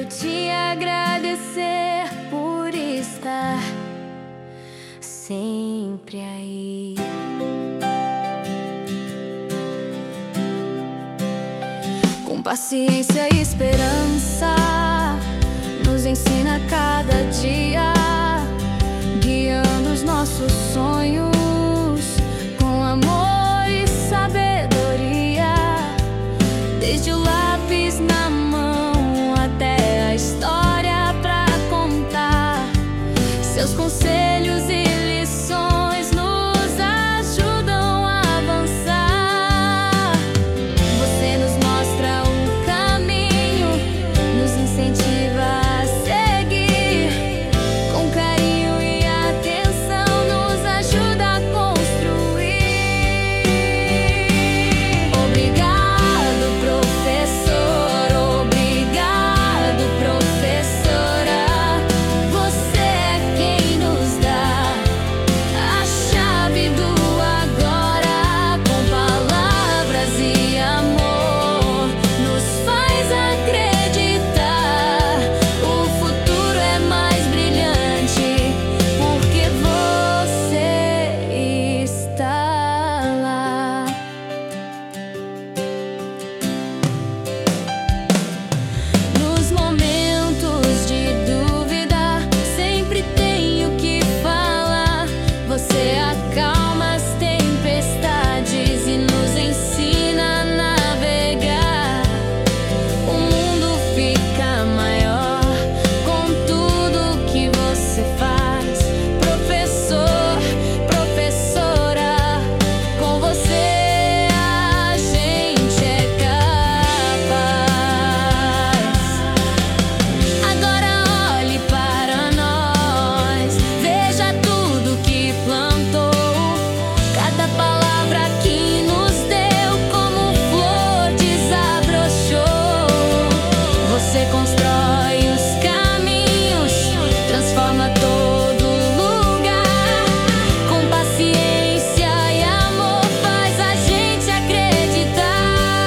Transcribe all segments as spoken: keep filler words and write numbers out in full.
quero te agradecer por estar sempre aí. Com paciência e esperança, nos ensina cada dia, guiando os nossos sonhos com amor e sabedoria. Desde o lápis na mão até a história pra contar, seus conselhos e lições nos ajudam a avançar. Você nos mostra um caminho, nos incentiva a seguir. Com carinho e atenção nos ajuda a construir. Obrigado, professor, obrigado, professora. Você é quem nos dá a chave do agora. Com palavras e amor nos faz acreditar. O futuro é mais brilhante porque você está lá. Nos momentos de dúvida, sempre tenho que falar. Você acalma as tempestades e nos ensina a navegar. O mundo fica maior com tudo que você faz. Professor, professora, com você a gente é capaz. Agora olhe para nós, veja tudo que plantou. Cada palavra que nos deu como flor desabrochou. Você constrói os caminhos, transforma todo lugar. Com paciência e amor faz a gente acreditar.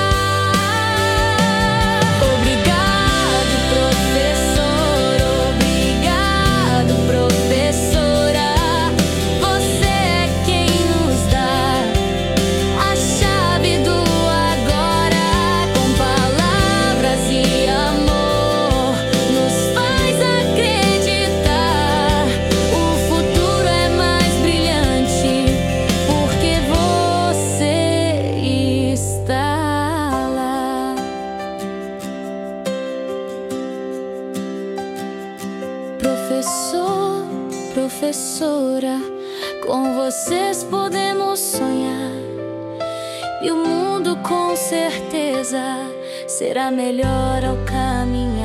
Obrigado, professor, obrigado, professora. Você é quem nos dá a chave do agora. Com palavras e amor nos faz acreditar. O futuro é mais brilhante porque você está lá. Professor, professora, com vocês podemos sonhar. E o mundo com certeza será melhor ao caminhar.